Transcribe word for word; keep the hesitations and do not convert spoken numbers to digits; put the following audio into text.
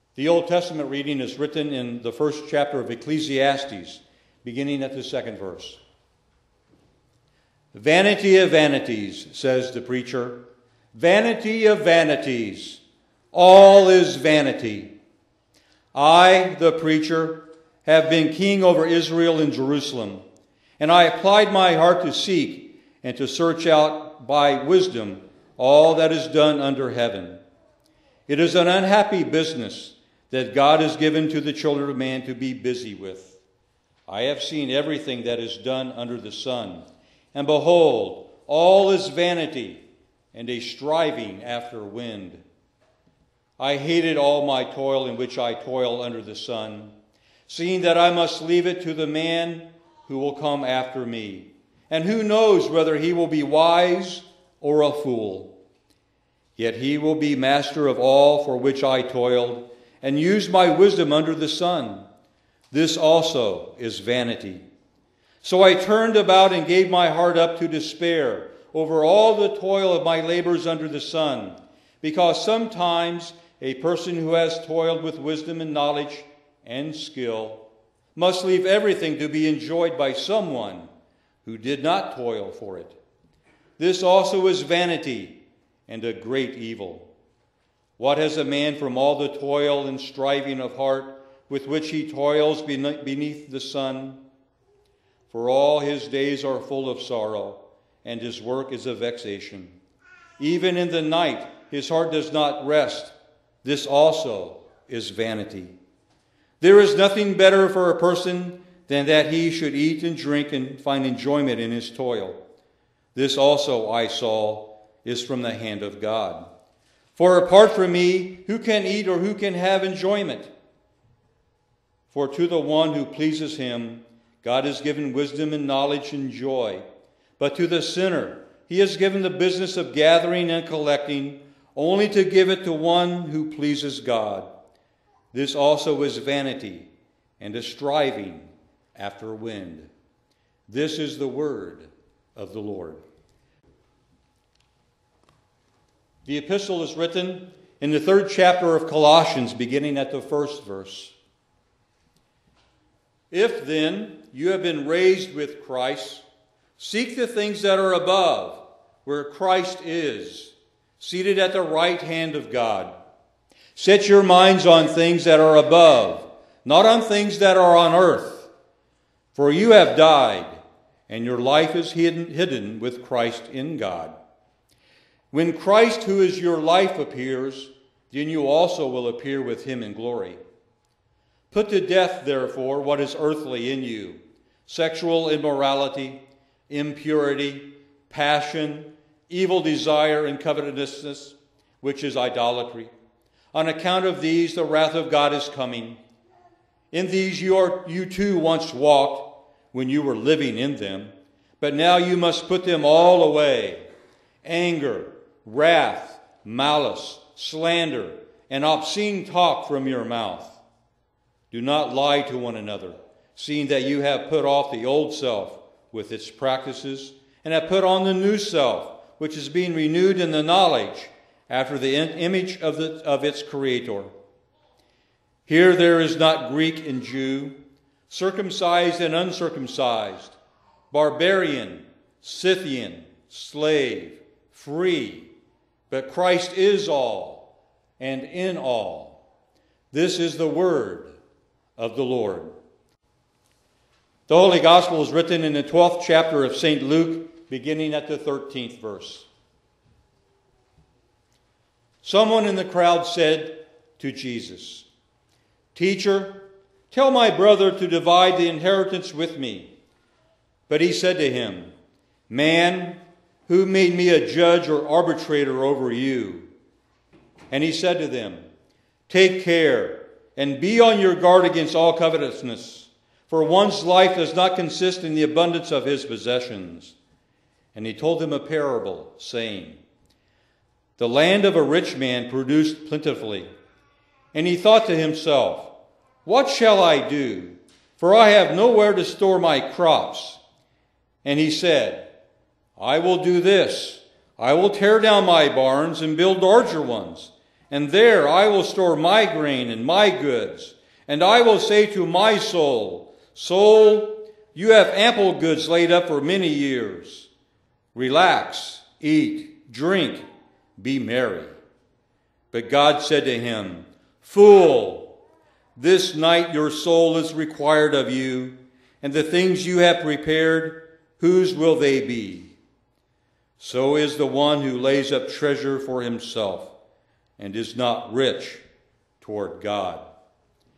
The Old Testament reading is written in the first chapter of Ecclesiastes, beginning at the second verse. Vanity of vanities, says the preacher. Vanity of vanities. All is vanity. I, the preacher, have been king over Israel and Jerusalem, and I applied my heart to seek and to search out by wisdom all that is done under heaven. It is an unhappy business that God has given to the children of man to be busy with. I have seen everything that is done under the sun, and behold, all is vanity and a striving after wind. I hated all my toil in which I toil under the sun, seeing that I must leave it to the man who will come after me, and who knows whether he will be wise or a fool. Yet he will be master of all for which I toiled, and used my wisdom under the sun. This also is vanity. So I turned about and gave my heart up to despair over all the toil of my labors under the sun, because sometimes a person who has toiled with wisdom and knowledge and skill must leave everything to be enjoyed by someone who did not toil for it. This also is vanity and a great evil. What has a man from all the toil and striving of heart with which he toils beneath the sun? For all his days are full of sorrow, and his work is a vexation. Even in the night his heart does not rest. This also is vanity. There is nothing better for a person than that he should eat and drink and find enjoyment in his toil. This also I saw is from the hand of God. For apart from me, who can eat or who can have enjoyment? For to the one who pleases him, God has given wisdom and knowledge and joy. But to the sinner, he has given the business of gathering and collecting, only to give it to one who pleases God. This also is vanity and a striving after wind. This is the word of the Lord. The epistle is written in the third chapter of Colossians, beginning at the first verse. If then you have been raised with Christ, seek the things that are above, where Christ is, seated at the right hand of God. Set your minds on things that are above, not on things that are on earth. For you have died, and your life is hidden, hidden with Christ in God. When Christ, who is your life, appears, then you also will appear with him in glory. Put to death, therefore, what is earthly in you: sexual immorality, impurity, passion, evil desire, and covetousness, which is idolatry. On account of these, the wrath of God is coming. In these you, are, you too once walked when you were living in them, but now you must put them all away: anger, wrath, malice, slander, and obscene talk from your mouth. Do not lie to one another, seeing that you have put off the old self with its practices, and have put on the new self, which is being renewed in the knowledge after the image of, the, of its Creator. Here there is not Greek and Jew, circumcised and uncircumcised, barbarian, Scythian, slave, free, but Christ is all and in all. This is the word of the Lord. The Holy Gospel is written in the twelfth chapter of Saint Luke, beginning at the thirteenth verse. Someone in the crowd said to Jesus, "Teacher, tell my brother to divide the inheritance with me." But he said to him, "Man, who made me a judge or arbitrator over you?" And he said to them, "Take care and be on your guard against all covetousness, for one's life does not consist in the abundance of his possessions." And he told them a parable, saying, "The land of a rich man produced plentifully. And he thought to himself, 'What shall I do? For I have nowhere to store my crops.' And he said, 'I will do this. I will tear down my barns and build larger ones, and there I will store my grain and my goods. And I will say to my soul, Soul, you have ample goods laid up for many years. Relax, eat, drink, be merry. But God said to him, Fool, this night your soul is required of you, and the things you have prepared, whose will they be? So is the one who lays up treasure for himself and is not rich toward God.